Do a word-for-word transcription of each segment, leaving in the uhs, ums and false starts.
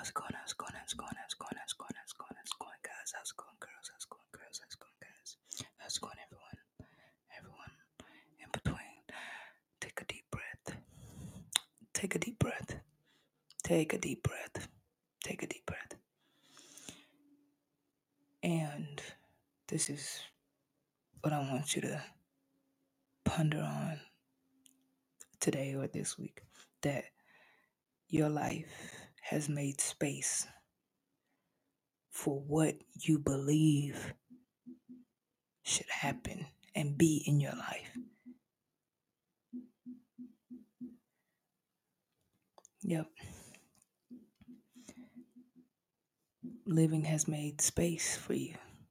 How's it going? How's it going? How's it going? How's it going? How's it going? How's it going? How's it going, guys? How's it going, girls? How's it going, girls? How's it going, guys? How's it going, everyone? Everyone in between. Take a deep breath. Take a deep breath. Take a deep breath. Take a deep breath. And this is what I want you to ponder on today or this week. That your life has made space for what you believe should happen and be in your life. Yep. Living has made space for you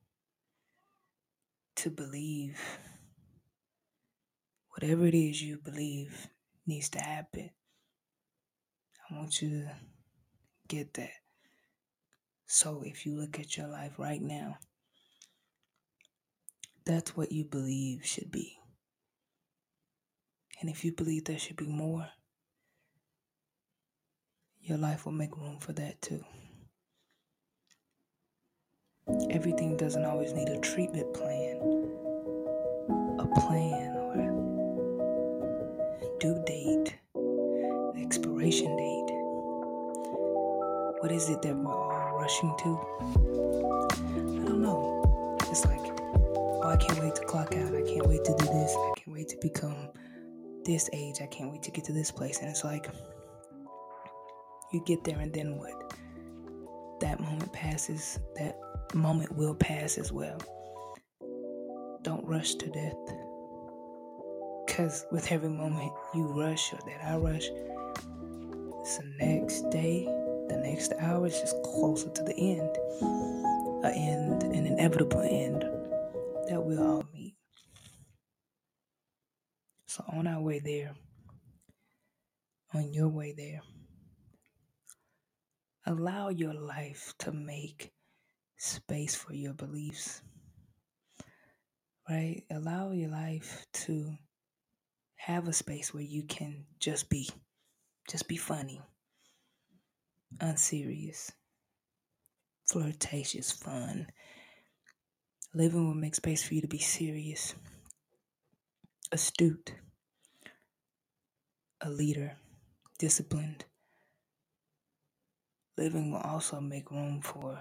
to believe whatever it is you believe needs to happen. I want you to get that. So if you look at your life right now, that's what you believe should be. And if you believe there should be more, your life will make room for that too. Everything doesn't always need a treatment plan, a plan or a due date, expiration date. What is it that we're all rushing to? I don't know. It's like, oh, I can't wait to clock out. I can't wait to do this. I can't wait to become this age. I can't wait to get to this place. And it's like, you get there and then what? That moment passes. That moment will pass as well. Don't rush to death. Because with every moment you rush or that I rush, it's the next day, the next hour is just closer to the end. An end, an inevitable end that we'll all meet. So on our way there, on your way there, allow your life to make space for your beliefs, right? Allow your life to have a space where you can just be, just be funny, unserious, flirtatious, fun. Living will make space for you to be serious, astute, a leader, disciplined. Living will also make room for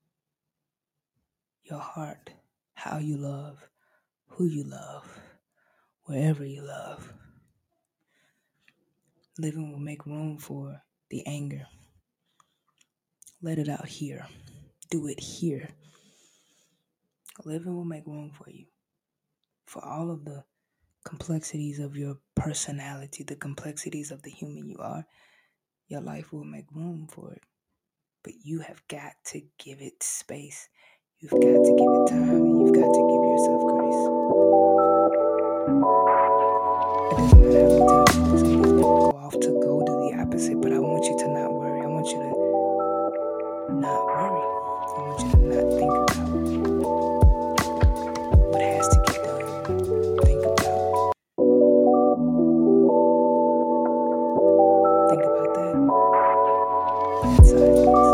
your heart, how you love, who you love, wherever you love. Living will make room for the anger. Let it out here. Do it here. Living will make room for you. For all of the complexities of your personality, the complexities of the human you are, your life will make room for it. But you have got to give it space. You've got to give it time, and you've got to give yourself grace. It doesn't matter how many times some of these people go off to go do the opposite, but I want you to not worry. I want you to not worry. I want you to not think about what has to get done. Think about Think about that. That silence.